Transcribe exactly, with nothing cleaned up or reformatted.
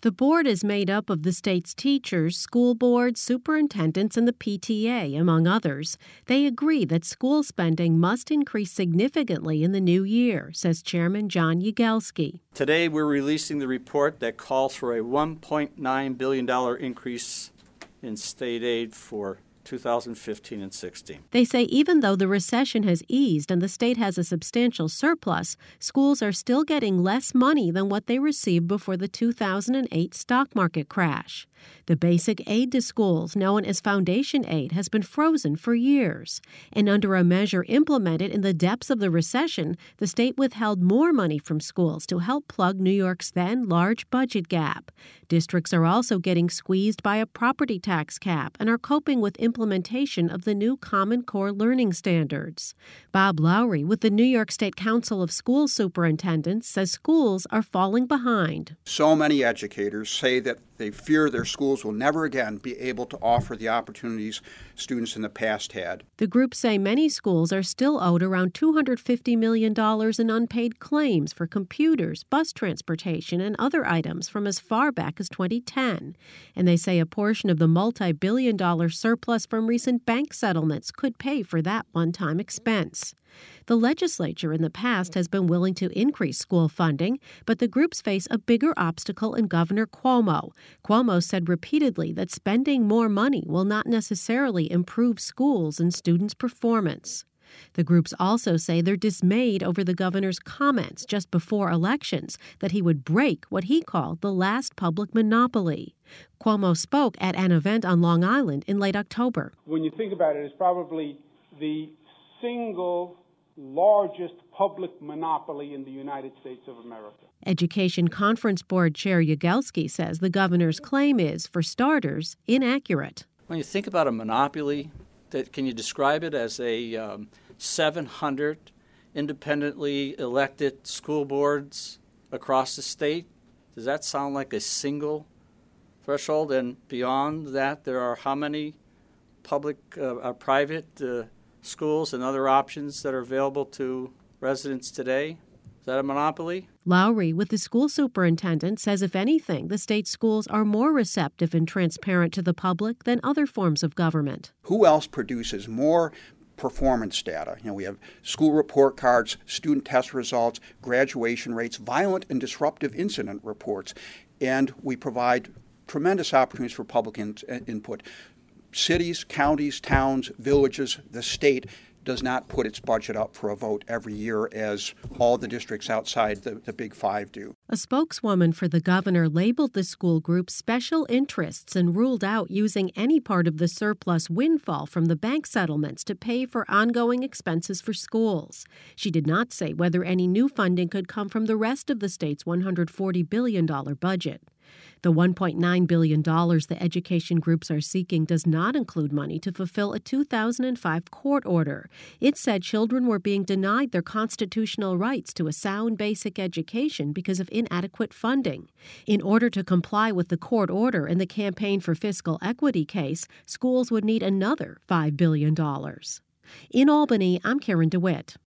The board is made up of the state's teachers, school boards, superintendents, and the P T A, among others. They agree that school spending must increase significantly in the new year, says Chairman John Yagelski. Today we're releasing the report that calls for a one point nine billion dollars increase in state aid for two thousand fifteen and sixteen. They say even though the recession has eased and the state has a substantial surplus, schools are still getting less money than what they received before the two thousand eight stock market crash. The basic aid to schools, known as foundation aid, has been frozen for years. And under a measure implemented in the depths of the recession, the state withheld more money from schools to help plug New York's then large budget gap. Districts are also getting squeezed by a property tax cap and are coping with implementation of the new Common Core learning standards. Bob Lowry with the New York State Council of School Superintendents says schools are falling behind. So many educators say that they fear their schools will never again be able to offer the opportunities students in the past had. The group say many schools are still owed around two hundred fifty million dollars in unpaid claims for computers, bus transportation, and other items from as far back as twenty ten. And they say a portion of the multi-billion dollar surplus from recent bank settlements could pay for that one-time expense. The legislature in the past has been willing to increase school funding, but the groups face a bigger obstacle in Governor Cuomo. Cuomo said repeatedly that spending more money will not necessarily improve schools and students' performance. The groups also say they're dismayed over the governor's comments just before elections that he would break what he called the last public monopoly. Cuomo spoke at an event on Long Island in late October. When you think about it, it's probably the single largest public monopoly in the United States of America. Education Conference Board Chair Yagelski says the governor's claim is, for starters, inaccurate. When you think about a monopoly, that, can you describe it as a um, seven hundred independently elected school boards across the state? Does that sound like a single threshold? And beyond that, there are how many public, uh, uh, private uh, schools and other options that are available to residents today? Is that a monopoly? Lowry, with the school superintendent, says if anything, the state schools are more receptive and transparent to the public than other forms of government. Who else produces more performance data? You know, we have school report cards, student test results, graduation rates, violent and disruptive incident reports, and we provide tremendous opportunities for public in- input. Cities, counties, towns, villages, the state does not put its budget up for a vote every year as all the districts outside the, the Big Five do. A spokeswoman for the governor labeled the school group special interests and ruled out using any part of the surplus windfall from the bank settlements to pay for ongoing expenses for schools. She did not say whether any new funding could come from the rest of the state's one hundred forty billion dollars budget. The one point nine billion dollars the education groups are seeking does not include money to fulfill a two thousand five court order. It said children were being denied their constitutional rights to a sound basic education because of inadequate funding. In order to comply with the court order in the Campaign for Fiscal Equity case, schools would need another five billion dollars. In Albany, I'm Karen DeWitt.